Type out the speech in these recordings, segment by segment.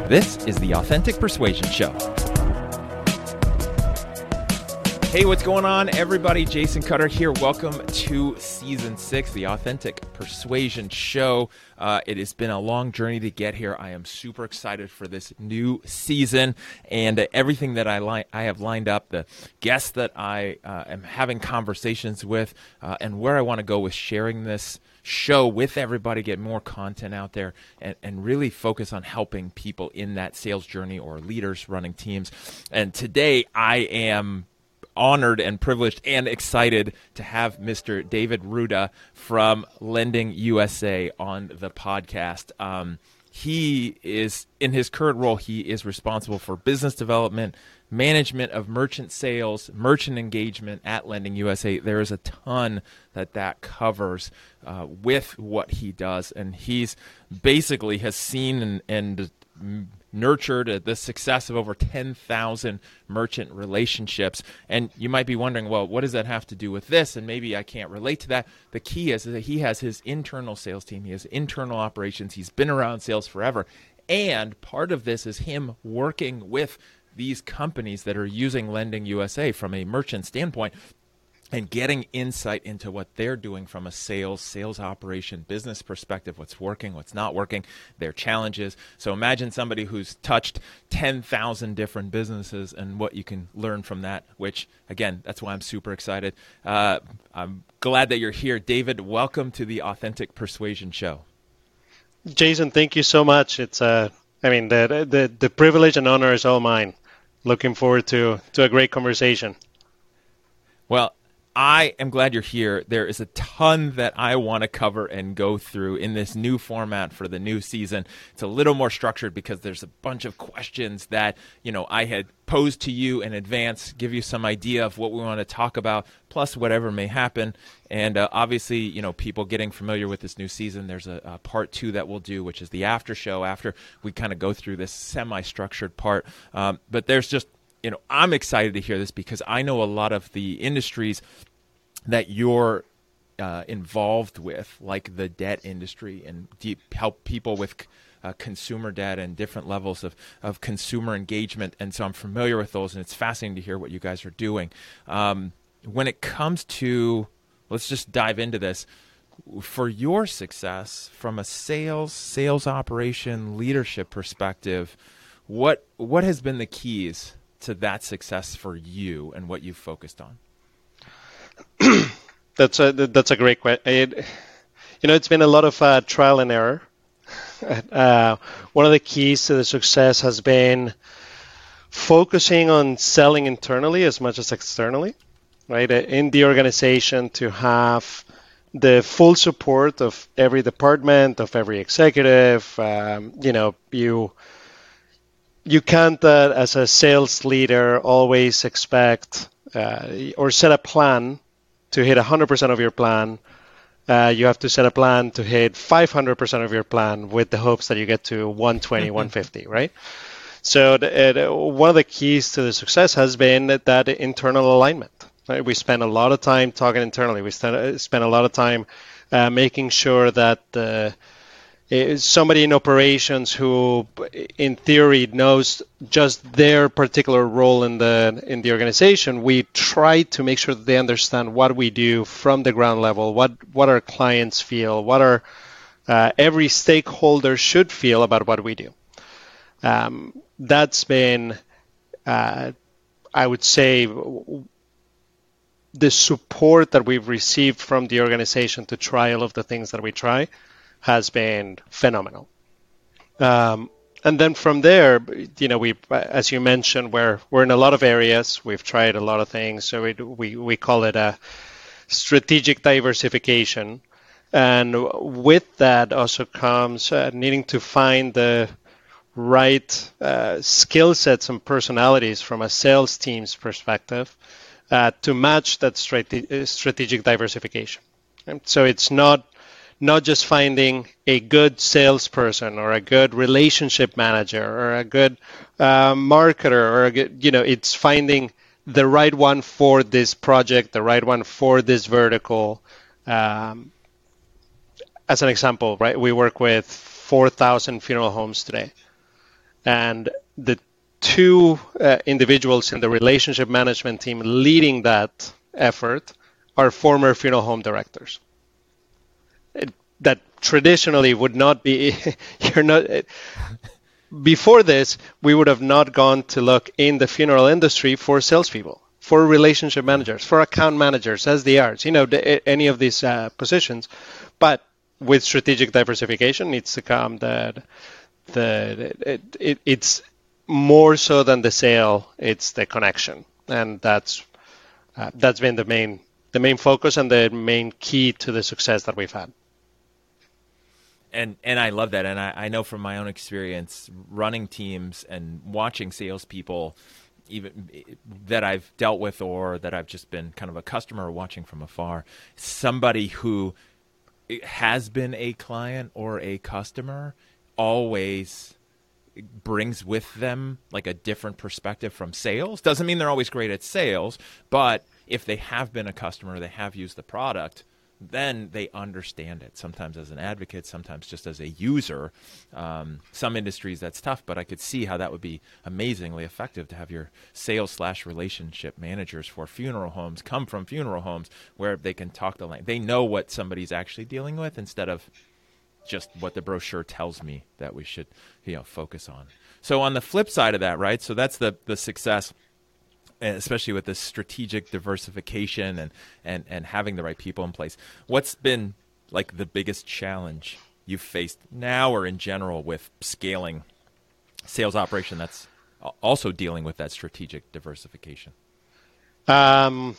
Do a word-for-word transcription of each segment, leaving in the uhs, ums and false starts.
This is the Authentic Persuasion Show. Hey, what's going on, everybody? Jason Cutter here. Welcome to Season six, the Authentic Persuasion Show. Uh, it has been a long journey to get here. I am super excited for this new season and uh, everything that I, li- I have lined up, the guests that I uh, am having conversations with, uh, and where I want to go with sharing this show with everybody, get more content out there, and, and really focus on helping people in that sales journey or leaders running teams. And today I am honored and privileged and excited to have Mister David Ruda from Lending U S A on the podcast. Um, he is, in his current role, he is responsible for business development, management of merchant sales, merchant engagement at Lending U S A. There is a ton that that covers uh, with what he does, and he's basically has seen and, and nurtured the success of over ten thousand merchant relationships. And you might be wondering, well, what does that have to do with this? And maybe I can't relate to that. The key is that he has his internal sales team. He has internal operations. He's been around sales forever. And part of this is him working with these companies that are using Lending U S A from a merchant standpoint and getting insight into what they're doing from a sales, sales operation, business perspective, what's working, what's not working, their challenges. So imagine somebody who's touched ten thousand different businesses and what you can learn from that, which, again, that's why I'm super excited. Uh, I'm glad that you're here. David, welcome to the Authentic Persuasion Show. Jason, thank you so much. It's, uh, I mean, the, the, the privilege and honor is all mine. Looking forward to, to a great conversation. Well, I am glad you're here. There is a ton that I want to cover and go through in this new format for the new season. It's a little more structured because there's a bunch of questions that, you know, I had posed to you in advance, give you some idea of what we want to talk about, plus whatever may happen. And uh, obviously, you know, people getting familiar with this new season, there's a, a part two that we'll do, which is the after show after we kind of go through this semi-structured part. Um, but there's just, you know, I'm excited to hear this because I know a lot of the industries that you're uh, involved with, like the debt industry, and deep, help people with uh, consumer debt and different levels of, of consumer engagement. And so I'm familiar with those, and it's fascinating to hear what you guys are doing. Um, when it comes to, let's just dive into this. For your success from a sales, sales operation, leadership perspective, what what has been the keys to that success for you and what you've focused on? That's a that's a great question. You know, it's been a lot of uh, trial and error. Uh, one of the keys to the success has been focusing on selling internally as much as externally, right? In the organization, to have the full support of every department, of every executive. Um, you know, you you can't, uh, as a sales leader, always expect uh, or set a plan to hit one hundred percent of your plan. Uh, you have to set a plan to hit five hundred percent of your plan with the hopes that you get to one twenty, one fifty, right? So the, uh, one of the keys to the success has been that, that internal alignment. Right? We spend a lot of time talking internally. We spend, spend a lot of time uh, making sure that uh, somebody in operations who, in theory, knows just their particular role in the in the organization, we try to make sure that they understand what we do from the ground level, what what our clients feel, what our uh, every stakeholder should feel about what we do. Um, that's been, uh, I would say, the support that we've received from the organization to try all of the things that we try has been phenomenal. Um, and then from there, you know, we, as you mentioned, we're we're in a lot of areas. We've tried a lot of things. So we we, we call it a strategic diversification. And with that also comes uh, needing to find the right uh, skill sets and personalities from a sales team's perspective uh, to match that strate- strategic diversification. And so it's not not just finding a good salesperson or a good relationship manager or a good uh, marketer or a good, you know, it's finding the right one for this project, the right one for this vertical. Um, as an example, right, we work with four thousand funeral homes today. And the two uh, individuals in the relationship management team leading that effort are former funeral home directors. It, that traditionally would not be, you're not, it, before this, we would have not gone to look in the funeral industry for salespeople, for relationship managers, for account managers, S D Rs, you know, the, any of these uh, positions. But with strategic diversification, needs to come that the it, it, it's more so than the sale, it's the connection, and that's uh, that's been the main the main focus and the main key to the success that we've had. And and I love that, and I, I know from my own experience running teams and watching salespeople, even that I've dealt with or that I've just been kind of a customer watching from afar, somebody who has been a client or a customer always brings with them like a different perspective from sales. Doesn't mean they're always great at sales, but if they have been a customer, they have used the product, then they understand it, sometimes as an advocate, sometimes just as a user. Um, some industries that's tough, but I could see how that would be amazingly effective to have your sales slash relationship managers for funeral homes come from funeral homes where they can talk the language. They know what somebody's actually dealing with instead of just what the brochure tells me that we should, you know, focus on. So on the flip side of that, right, so that's the, the success, especially with this strategic diversification and, and, and having the right people in place. What's been like the biggest challenge you've faced now or in general with scaling sales operation that's also dealing with that strategic diversification? Um,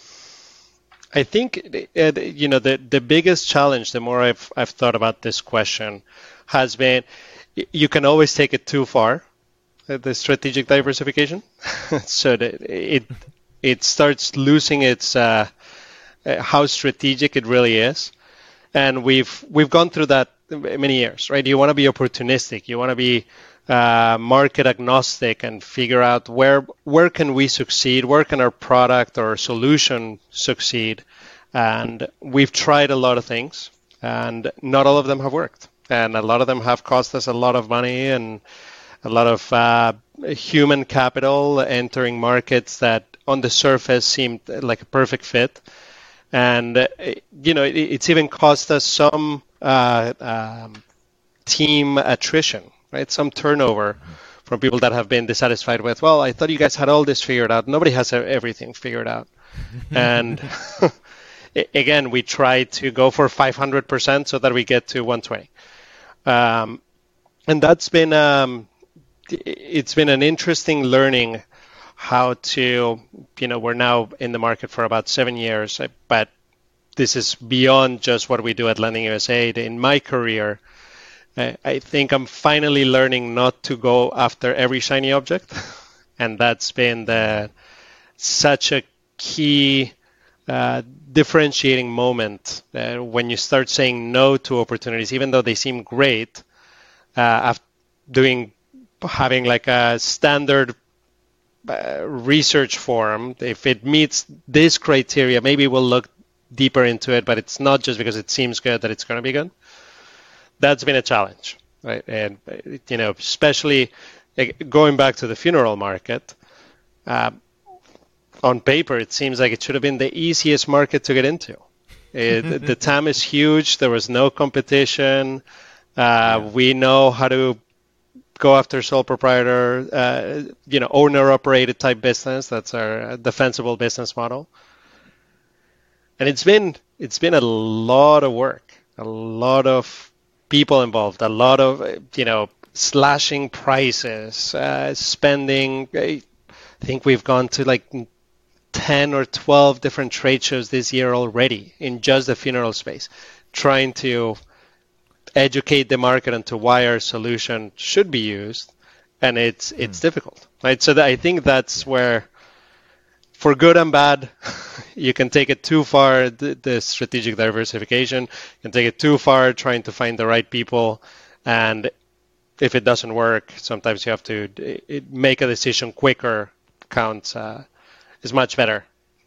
I think, uh, you know, the, the biggest challenge, the more I've, I've thought about this question, has been you can always take it too far. The strategic diversification, so that it it starts losing its uh, how strategic it really is, and we've we've gone through that many years, right? You want to be opportunistic, you want to be uh, market agnostic, and figure out where where can we succeed, where can our product or solution succeed, and we've tried a lot of things, and not all of them have worked, and a lot of them have cost us a lot of money and a lot of uh, human capital entering markets that on the surface seemed like a perfect fit. And, uh, you know, it, it's even cost us some uh, um, team attrition, right? Some turnover mm-hmm. from people that have been dissatisfied with, well, I thought you guys had all this figured out. Nobody has everything figured out. And again, we try to go for five hundred percent so that we get to one hundred twenty. Um, and that's been... Um, it's been an interesting learning how to, you know, we're now in the market for about seven years, but this is beyond just what we do at Lending U S A. In my career, I think I'm finally learning not to go after every shiny object. And that's been the, such a key uh, differentiating moment uh, when you start saying no to opportunities, even though they seem great, uh, after doing having like a standard uh, research form. If it meets this criteria, maybe we'll look deeper into it, but it's not just because it seems good that it's going to be good. That's been a challenge, right? And, you know, especially going back to the funeral market, uh, on paper, it seems like it should have been the easiest market to get into. It, the T A M is huge. There was no competition. Uh, yeah. We know how to go after sole proprietor, uh, you know, owner-operated type business. That's our defensible business model. And it's been it's been a lot of work, a lot of people involved, a lot of, you know, slashing prices, uh, spending. I think we've gone to like ten or twelve different trade shows this year already in just the funeral space, trying to educate the market onto why our solution should be used, and it's mm. it's difficult, right? So that, I think that's where, for good and bad, you can take it too far, the, the strategic diversification, you can take it too far trying to find the right people, and if it doesn't work, sometimes you have to it, make a decision quicker, counts, uh, is much better.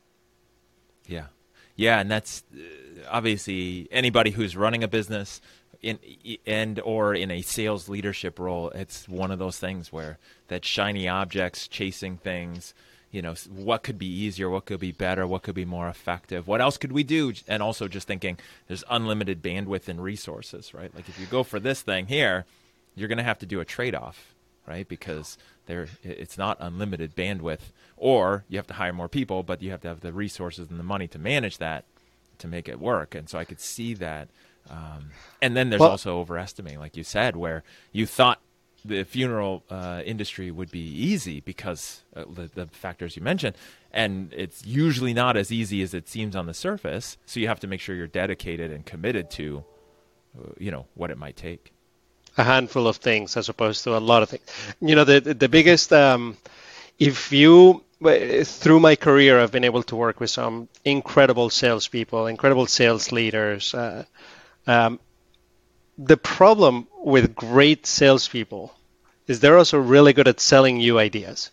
Yeah. Yeah, and that's uh, obviously anybody who's running a business, in and or in a sales leadership role, it's one of those things where that shiny objects chasing things, you know, what could be easier, what could be better, what could be more effective, what else could we do? And also just thinking there's unlimited bandwidth and resources, right? Like if you go for this thing here, you're going to have to do a trade-off, right? Because there, it's not unlimited bandwidth, or you have to hire more people, but you have to have the resources and the money to manage that to make it work. And so I could see that. Um, and then there's well, also overestimating, like you said, where you thought the funeral uh, industry would be easy because uh, the, the factors you mentioned, and it's usually not as easy as it seems on the surface. So you have to make sure you're dedicated and committed to, uh, you know, what it might take. A handful of things as opposed to a lot of things. You know, the the biggest, um, if you, through my career, I've been able to work with some incredible salespeople, incredible sales leaders. Uh, um, the problem with great salespeople is they're also really good at selling you ideas.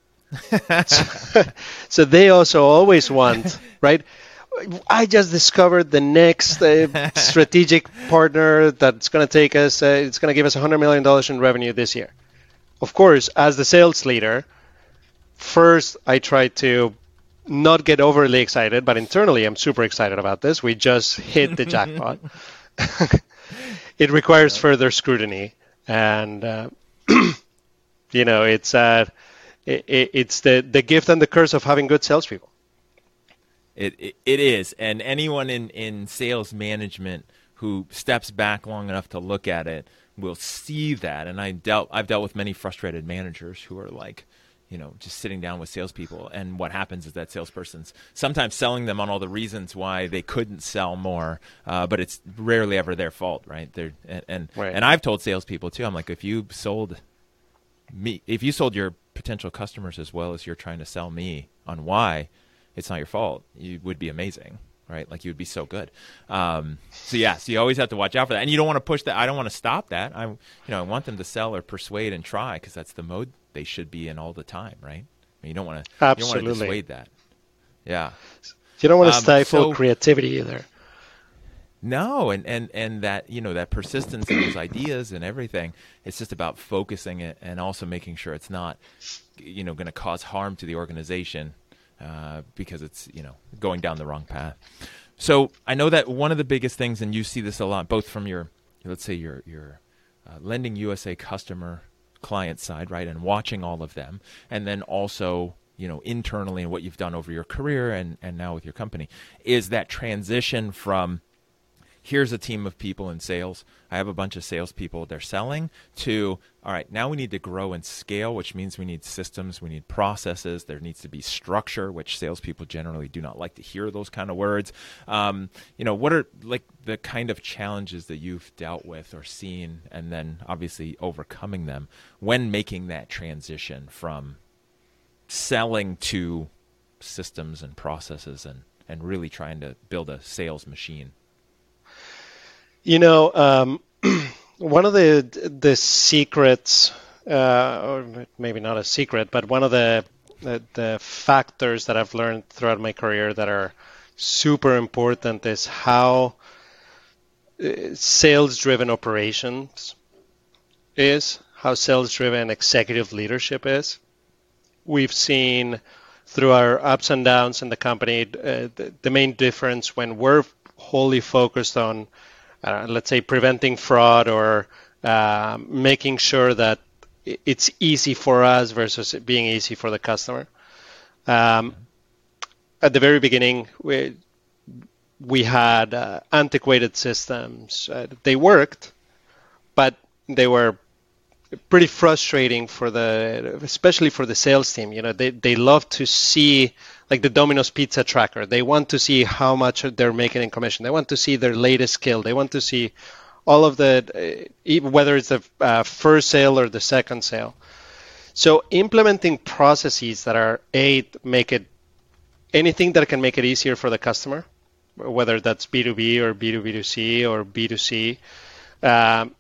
so, so they also always want, right? I just discovered the next uh, strategic partner that's going to take us, uh, it's going to give us one hundred million dollars in revenue this year. Of course, as the sales leader, first I try to not get overly excited, but internally I'm super excited about this. We just hit the jackpot. It requires further scrutiny. And, uh, you know, it's uh, it, it's the, the gift and the curse of having good salespeople. It, it it is, and anyone in, in sales management who steps back long enough to look at it will see that. And I dealt I've dealt with many frustrated managers who are like, you know, just sitting down with salespeople, and what happens is that salesperson's sometimes selling them on all the reasons why they couldn't sell more, uh, but it's rarely ever their fault, right? They're and and, right. and I've told salespeople too. I'm like, if you sold me, if you sold your potential customers as well as you're trying to sell me on why, it's not your fault. You would be amazing, right? Like you would be so good. Um, so yeah, so you always have to watch out for that, and you don't want to push that. I don't want to stop that. I, you know, I want them to sell or persuade and try because that's the mode they should be in all the time, right? I mean, you don't want to. Absolutely. You don't want to dissuade that. Yeah. You don't want to um, stifle so, creativity either. No, and, and, and that, you know, that persistence in those ideas and everything, it's just about focusing it and also making sure it's not, you know, going to cause harm to the organization. Uh, because it's, you know, going down the wrong path. So I know that one of the biggest things, and you see this a lot, both from your, let's say your your uh, Lending U S A customer client side, right, and watching all of them, and then also, you know, internally and what you've done over your career and, and now with your company, is that transition from here's a team of people in sales, I have a bunch of salespeople, they're selling, to, all right, now we need to grow and scale, which means we need systems, we need processes, there needs to be structure, which salespeople generally do not like to hear those kind of words. Um, you know, what are like the kind of challenges that you've dealt with or seen, and then obviously overcoming them when making that transition from selling to systems and processes and, and really trying to build a sales machine? You know, um, one of the the secrets, uh, or maybe not a secret, but one of the, the the factors that I've learned throughout my career that are super important is how uh, sales-driven operations is, how sales-driven executive leadership is. We've seen through our ups and downs in the company, uh, the, the main difference when we're wholly focused on Uh, let's say preventing fraud or uh, making sure that it's easy for us versus it being easy for the customer. Um, at the very beginning, we we had uh, antiquated systems. Uh, they worked, but they were pretty frustrating for the, especially for the sales team. You know, they they love to see, like the Domino's Pizza tracker. They want to see how much they're making in commission. They want to see their latest skill. They want to see all of the, uh, whether it's the uh, first sale or the second sale. So implementing processes that are, A, make it, anything that can make it easier for the customer, whether that's B two B or B two B two C or B two C, um,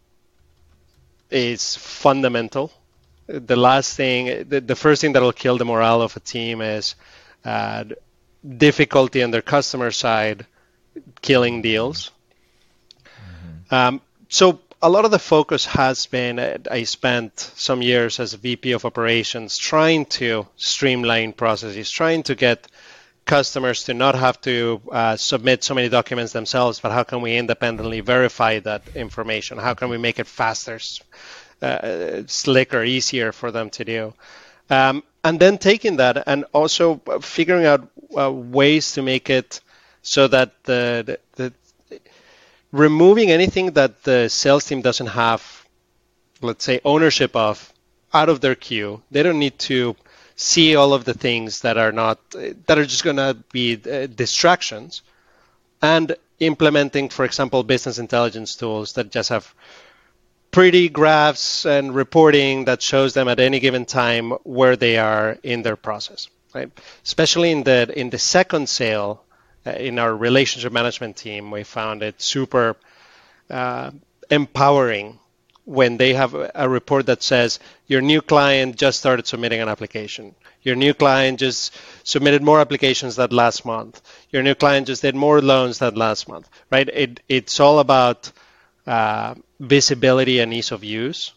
is fundamental. The last thing, the, the first thing that will kill the morale of a team is uh, difficulty on their customer side killing deals. Mm-hmm. Um, so a lot of the focus has been, I spent some years as a V P of operations trying to streamline processes, trying to get customers to not have to uh, submit so many documents themselves, but how can we independently verify that information? How can we make it faster, uh, slicker, easier for them to do? Um, and then taking that and also figuring out uh, ways to make it so that the, the, the removing anything that the sales team doesn't have, let's say, ownership of out of their queue. They don't need to see all of the things that are not, that are just going to be uh, distractions, and implementing, for example, business intelligence tools that just have pretty graphs and reporting that shows them at any given time where they are in their process, right? Especially in the in the second sale, uh, in our relationship management team, we found it super uh, empowering when they have a report that says your new client just started submitting an application. Your new client just submitted more applications than last month. Your new client just did more loans than last month, right? It, it's all about uh, visibility and ease of use.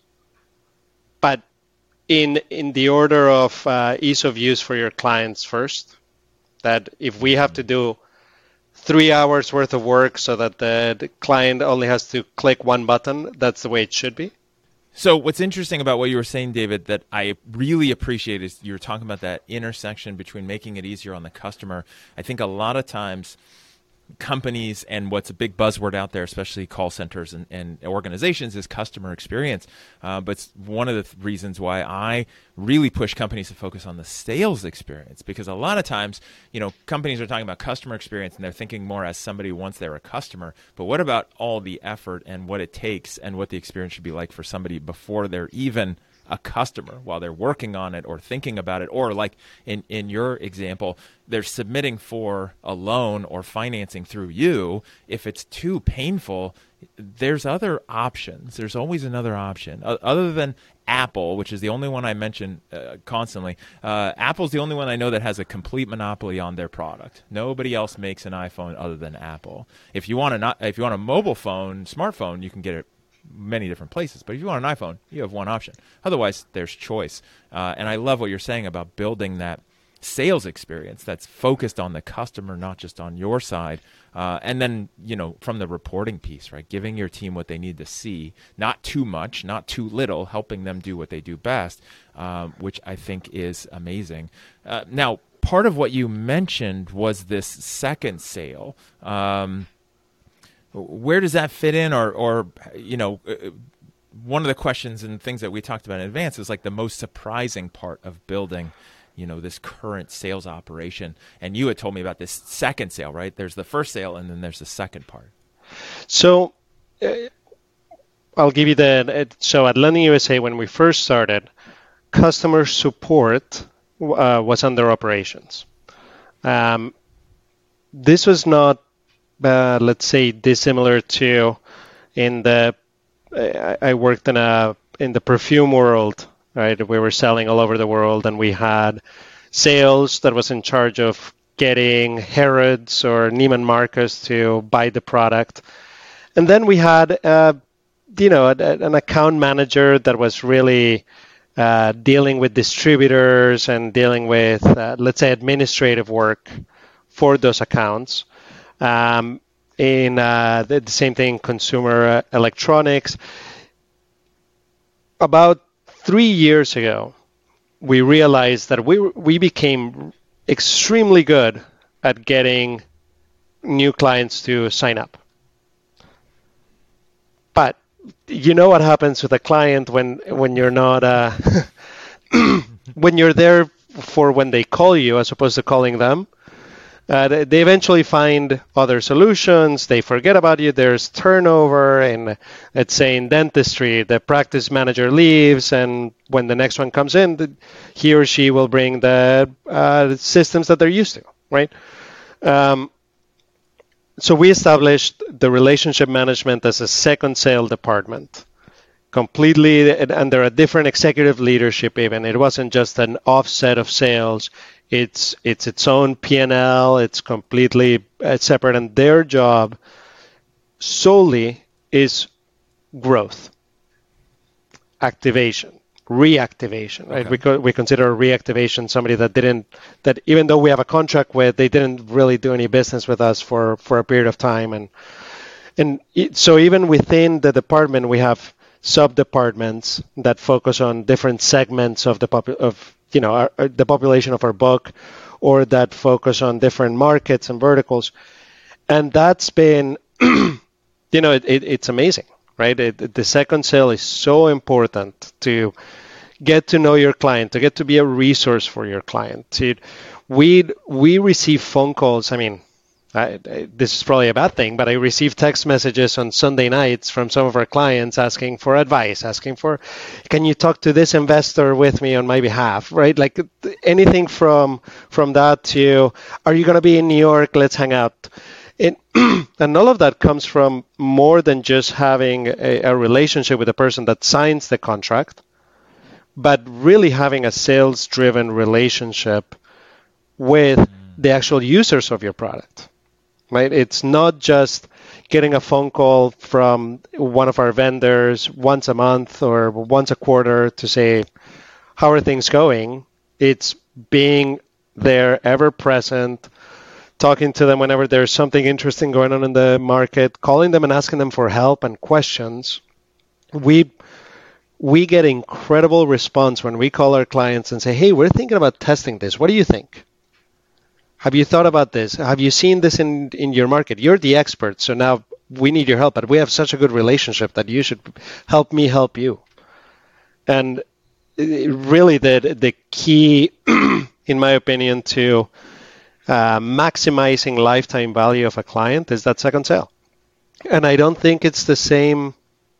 But in, in the order of uh, ease of use for your clients first, that if we have to do three hours worth of work so that the, the client only has to click one button, that's the way it should be. So what's interesting about what you were saying, David, that I really appreciate is you're talking about that intersection between making it easier on the customer. I think a lot of times companies, and what's a big buzzword out there, especially call centers and, and organizations, is customer experience. Uh, but it's one of the th- reasons why I really push companies to focus on the sales experience, because a lot of times, you know, companies are talking about customer experience and they're thinking more as somebody once they're a customer. But what about all the effort and what it takes and what the experience should be like for somebody before they're even a customer, while they're working on it or thinking about it, or like in, in your example, they're submitting for a loan or financing through you. If it's too painful, there's other options. There's always another option. Uh, other than Apple, which is the only one I mention uh, constantly, uh, Apple's the only one I know that has a complete monopoly on their product. Nobody else makes an iPhone other than Apple. If you want a, if you want a mobile phone, smartphone, you can get it many different places. But if you want an iPhone, you have one option. Otherwise, there's choice. Uh, and I love what you're saying about building that sales experience that's focused on the customer, not just on your side. Uh, and then, you know, from the reporting piece, right? Giving your team what they need to see, not too much, not too little, helping them do what they do best, um, which I think is amazing. Uh, now, part of what you mentioned was this second sale. Um, Where does that fit in? Or, or, you know, one of the questions and things that we talked about in advance is like the most surprising part of building, you know, this current sales operation. And you had told me about this second sale, right? There's the first sale and then there's the second part. So uh, I'll give you the, so at Lending U S A, when we first started, customer support uh, was under operations. Um, this was not, Uh, let's say, dissimilar to in the I, I worked in a in the perfume world, right? We were selling all over the world, and we had sales that was in charge of getting Harrods or Neiman Marcus to buy the product, and then we had uh, you know a, an account manager that was really uh, dealing with distributors and dealing with uh, let's say administrative work for those accounts. Um, in uh, the, the same thing, consumer uh, electronics. About three years ago, we realized that we we became extremely good at getting new clients to sign up. But you know what happens with a client when when you're not uh, when you're there for when they call you as opposed to calling them. Uh, they eventually find other solutions. They forget about you. There's turnover, and let's say in dentistry, the practice manager leaves, and when the next one comes in, the, he or she will bring the uh, systems that they're used to, right? Um, so we established the relationship management as a second sale department, completely under a different executive leadership even. It wasn't just an offset of sales. It's it's its own P and L. It's completely separate, and their job solely is growth, activation, reactivation, right? Okay. We co- we consider reactivation somebody that didn't, that even though we have a contract with, they didn't really do any business with us for, for a period of time. And and it, so even within the department, we have sub-departments that focus on different segments of the popu- of you know our, the population of our book, or that focus on different markets and verticals. And that's been, you know, it, it, it's amazing, right? It, the second sale is so important to get to know your client, to get to be a resource for your client. To, we we receive phone calls. I mean, I, I, this is probably a bad thing, but I receive text messages on Sunday nights from some of our clients asking for advice, asking for, can you talk to this investor with me on my behalf, right? Like anything from from that to, are you going to be in New York? Let's hang out. It, and all of that comes from more than just having a, a relationship with the person that signs the contract, but really having a sales-driven relationship with mm. the actual users of your product, right? It's not just getting a phone call from one of our vendors once a month or once a quarter to say, how are things going? It's being there, ever present, talking to them whenever there's something interesting going on in the market, calling them and asking them for help and questions. We we get incredible response when we call our clients and say, hey, we're thinking about testing this. What do you think? Have you thought about this? Have you seen this in, in your market? You're the expert, so now we need your help, but we have such a good relationship that you should help me help you. And really the, the key, in my opinion, to Uh, maximizing lifetime value of a client is that second sale. And I don't think it's the same.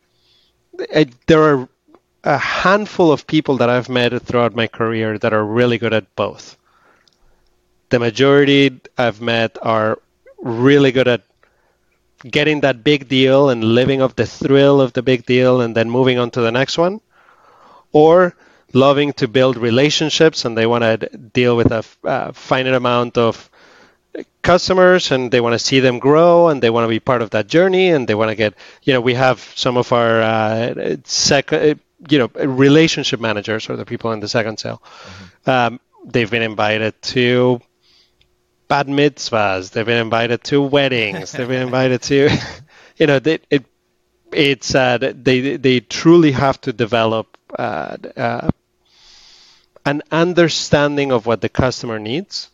I, there are a handful of people that I've met throughout my career that are really good at both. The majority I've met are really good at getting that big deal and living off the thrill of the big deal and then moving on to the next one, or loving to build relationships and they want to deal with a uh, finite amount of customers and they want to see them grow and they want to be part of that journey and they want to get, you know, we have some of our uh, second, you know, relationship managers or the people in the second sale. Mm-hmm. Um, they've been invited to bat mitzvahs. They've been invited to weddings. They've been invited to, you know, they, it, it's uh, they they truly have to develop uh, uh, an understanding of what the customer needs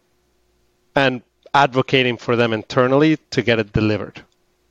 and advocating for them internally to get it delivered.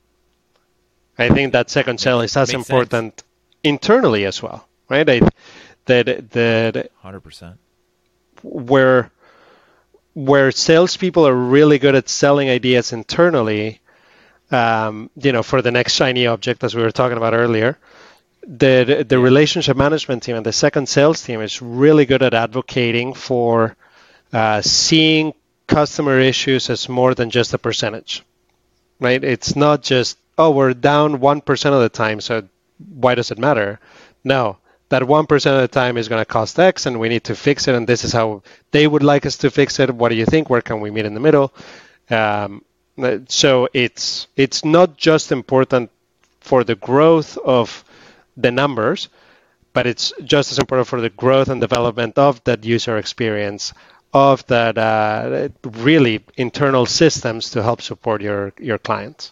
I think that second sale is as Makes important sense. Internally as well, right? I, that that one hundred percent. Where where salespeople are really good at selling ideas internally, um, you know, for the next shiny object, as we were talking about earlier. The the relationship management team and the second sales team is really good at advocating for uh, seeing customer issues as more than just a percentage, right? It's not just, oh, we're down one percent of the time, so why does it matter? No, that one percent of the time is going to cost X and we need to fix it, and this is how they would like us to fix it. What do you think? Where can we meet in the middle? Um, so it's it's not just important for the growth of the numbers, but it's just as important for the growth and development of that user experience, of that uh, really internal systems to help support your, your clients.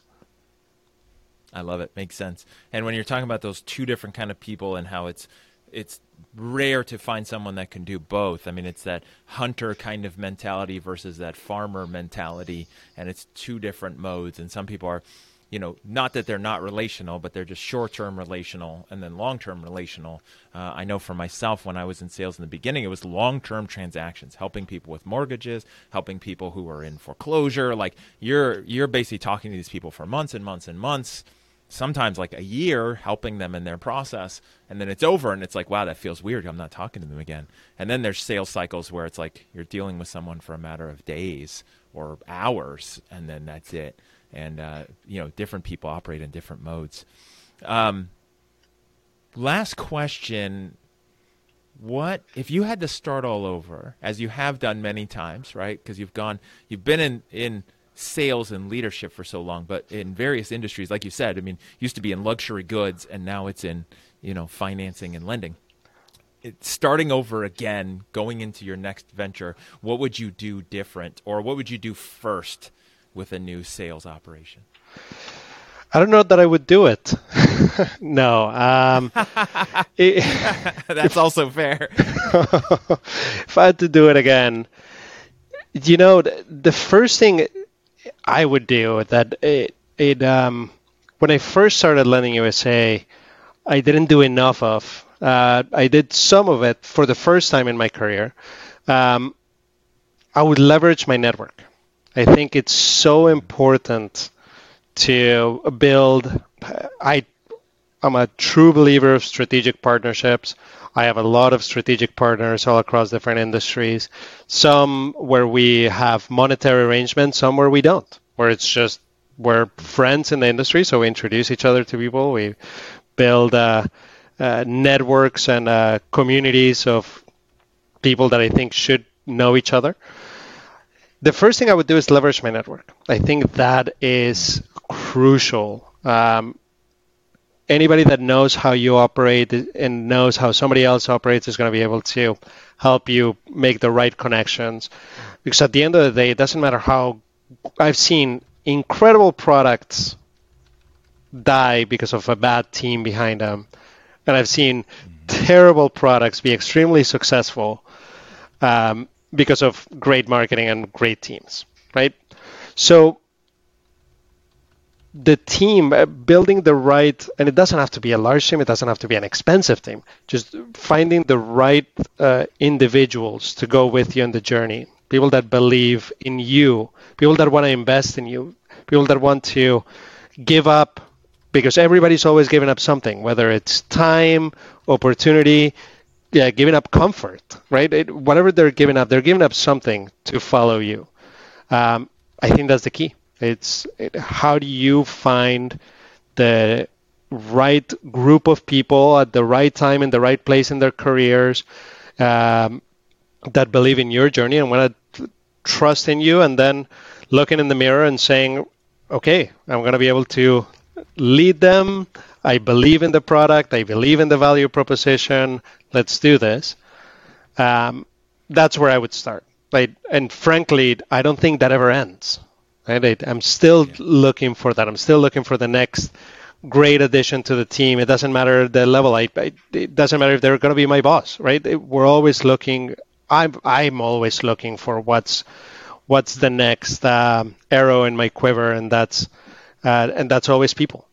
I love it. Makes sense. And when you're talking about those two different kind of people and how it's it's rare to find someone that can do both. I mean, it's that hunter kind of mentality versus that farmer mentality, and it's two different modes. And some people are, you know, not that they're not relational, but they're just short-term relational and then long-term relational. Uh, I know for myself, when I was in sales in the beginning, it was long-term transactions, helping people with mortgages, helping people who are in foreclosure. Like you're you're basically talking to these people for months and months and months, sometimes like a year, helping them in their process. And then it's over and it's like, wow, that feels weird. I'm not talking to them again. And then there's sales cycles where it's like you're dealing with someone for a matter of days or hours, and then that's it. And, uh, you know, different people operate in different modes. Um, last question, what, if you had to start all over, as you have done many times, right? Because you've gone, you've been in, in sales and leadership for so long, but in various industries, like you said, I mean, used to be in luxury goods, and now it's in, you know, financing and lending. It, starting over again, going into your next venture, what would you do different, or what would you do first with a new sales operation? I don't know that I would do it. No. Um, it, That's also fair. If I had to do it again, you know, the, the first thing I would do that it, it um, when I first started Lending U S A, I didn't do enough of. Uh, I did some of it for the first time in my career. Um, I would leverage my network. I think it's so important to build. I, I'm a true believer of strategic partnerships. I have a lot of strategic partners all across different industries, some where we have monetary arrangements, some where we don't, where it's just we're friends in the industry, so we introduce each other to people. We build uh, uh, networks and uh, communities of people that I think should know each other. The first thing I would do is leverage my network. I think that is crucial. Um, anybody that knows how you operate and knows how somebody else operates is going to be able to help you make the right connections. Because at the end of the day, it doesn't matter how I've seen incredible products die because of a bad team behind them. And I've seen terrible products be extremely successful um, because of great marketing and great teams, right? So the team, uh, building the right, and it doesn't have to be a large team, it doesn't have to be an expensive team, just finding the right uh, individuals to go with you on the journey, people that believe in you, people that want to invest in you, people that want to give up, because everybody's always giving up something, whether it's time, opportunity, yeah, giving up comfort, right? It, whatever they're giving up, they're giving up something to follow you. Um, I think that's the key. It's it, how do you find the right group of people at the right time in the right place in their careers um, that believe in your journey and want to trust in you, and then looking in the mirror and saying, okay, I'm going to be able to lead them. I believe in the product. I believe in the value proposition. Let's do this. Um, that's where I would start. Right? And frankly, I don't think that ever ends. Right? I'm still yeah. looking for that. I'm still looking for the next great addition to the team. It doesn't matter the level. I, I, it doesn't matter if they're going to be my boss. Right? We're always looking. I'm I'm always looking for what's what's the next um, arrow in my quiver, and that's uh, and that's always people.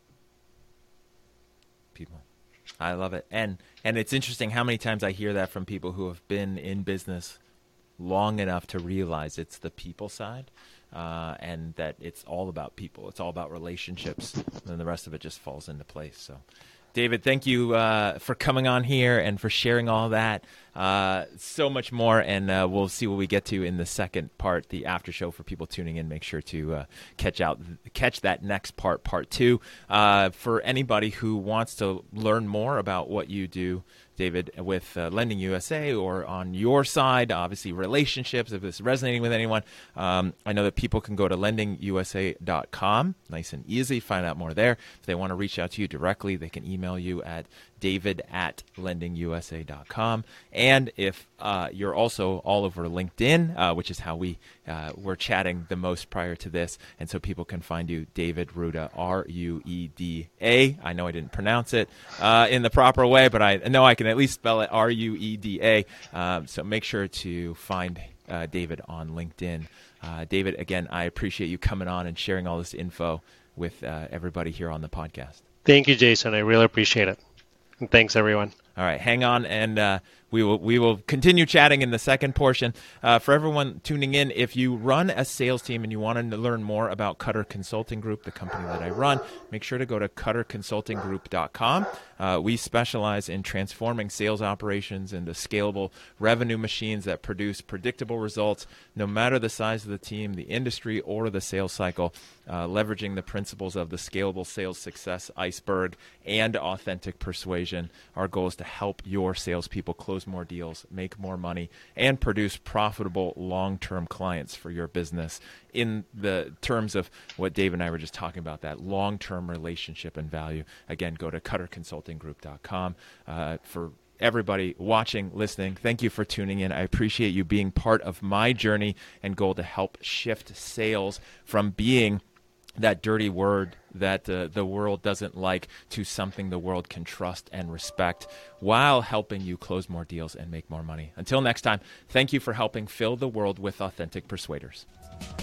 People, I love it, and and it's interesting how many times I hear that from people who have been in business long enough to realize it's the people side. Uh, and that it's all about people. It's all about relationships, and then the rest of it just falls into place. So, David, thank you uh, for coming on here and for sharing all that. Uh, so much more, and uh, we'll see what we get to in the second part, the after show. For people tuning in, make sure to uh, catch out, catch that next part, part two. Uh, for anybody who wants to learn more about what you do, David, with uh, Lending U S A, or on your side, obviously relationships, if it's resonating with anyone, um, I know that people can go to lending u s a dot com, nice and easy, find out more there. If they want to reach out to you directly, they can email you at david at lending u s a dot com. And if uh, you're also all over LinkedIn, uh, which is how we uh, were chatting the most prior to this, and so people can find you, David Rueda, R U E D A. I know I didn't pronounce it uh, in the proper way, but I know I can at least spell it R U E D A. Um, so make sure to find uh, David on LinkedIn. Uh, David, again, I appreciate you coming on and sharing all this info with uh, everybody here on the podcast. Thank you, Jason. I really appreciate it. And thanks, everyone. All right, hang on, and uh, we will we will continue chatting in the second portion. Uh, for everyone tuning in, if you run a sales team and you want to learn more about Cutter Consulting Group, the company that I run, make sure to go to cutter consulting group dot com. Uh, we specialize in transforming sales operations into scalable revenue machines that produce predictable results, no matter the size of the team, the industry, or the sales cycle, uh, leveraging the principles of the scalable sales success iceberg and authentic persuasion. Our goal is to help your salespeople close close more deals, make more money, and produce profitable long-term clients for your business in the terms of what Dave and I were just talking about, that long-term relationship and value. Again, go to cutter consulting group dot com. Uh, for everybody watching, listening, thank you for tuning in. I appreciate you being part of my journey and goal to help shift sales from being that dirty word that uh, the world doesn't like to something the world can trust and respect, while helping you close more deals and make more money. Until next time, thank you for helping fill the world with authentic persuaders.